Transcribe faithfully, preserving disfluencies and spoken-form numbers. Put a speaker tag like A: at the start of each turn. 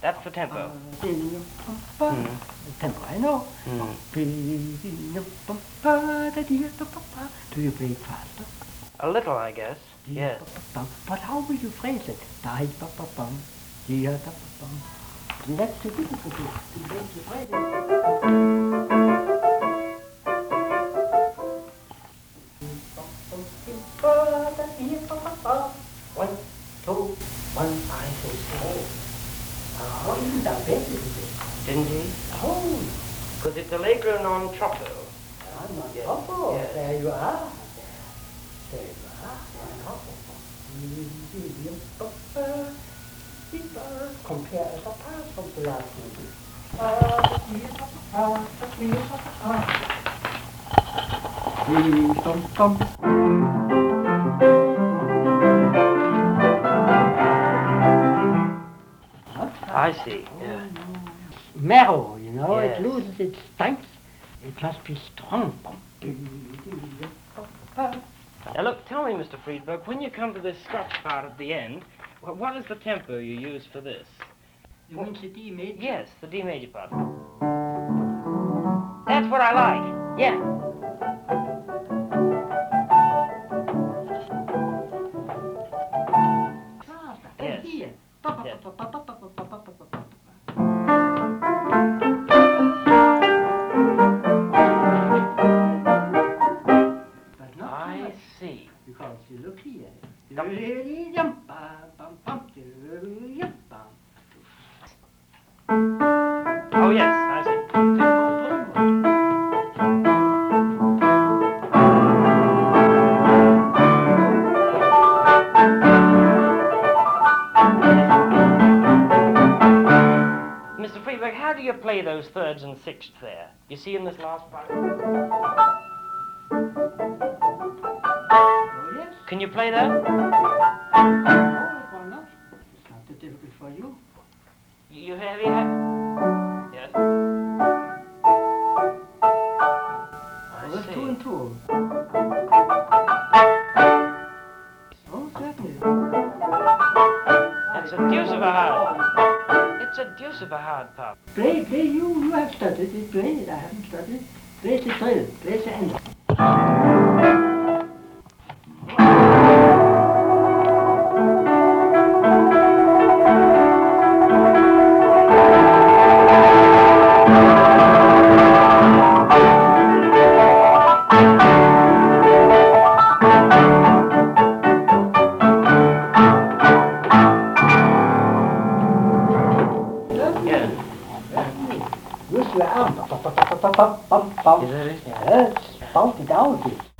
A: That's the tempo.
B: Mm. Tempo, I know.
A: Mm.
B: Do you play it faster?
A: A little, I guess. Yes.
B: But how will you phrase it? That's the difficulty. To make the phrase. One, two, one, I say so. Oh, you done better with it.
A: Didn't he?
B: Oh,
A: Because it's allegro non troppo.
B: I'm not
A: Yes,
B: awful.
A: yes.
B: There you are. There you are. Compare as a part from the last movie.
A: I see. Yeah.
B: Marrow, you know,
A: Yes.
B: it loses its strength. It must be strong.
A: Now look, tell me, Mister Friedberg, when you come to this scratch part at the end, wh- what is the tempo you use for this?
B: You mean the D major?
A: Yes, the D major part. That's what I like. Yeah. Yes.
B: Here.
A: Yes.
B: But not
A: I
B: too much,
A: see.
B: because you look here.
A: Come. Oh yes, I see. Mister Friedberg, how do you play those thirds and sixths there? You see in this last part?
B: Oh, yes.
A: Can you play that?
B: Oh, why not? It's not too difficult for you.
A: You have you have? Yes. I
B: Oh, that's
A: see.
B: two and two. Oh, certainly.
A: That's a deuce of a hard. It's a deuce of a hard part.
B: Play, play, you, you have studied it, play it, I haven't studied. Play the drill, play the end.
A: Yeah.
B: Use your arm. Bum, bum, bum, bum, bum, bum.
A: Is that it?
B: Yes, bounce it out.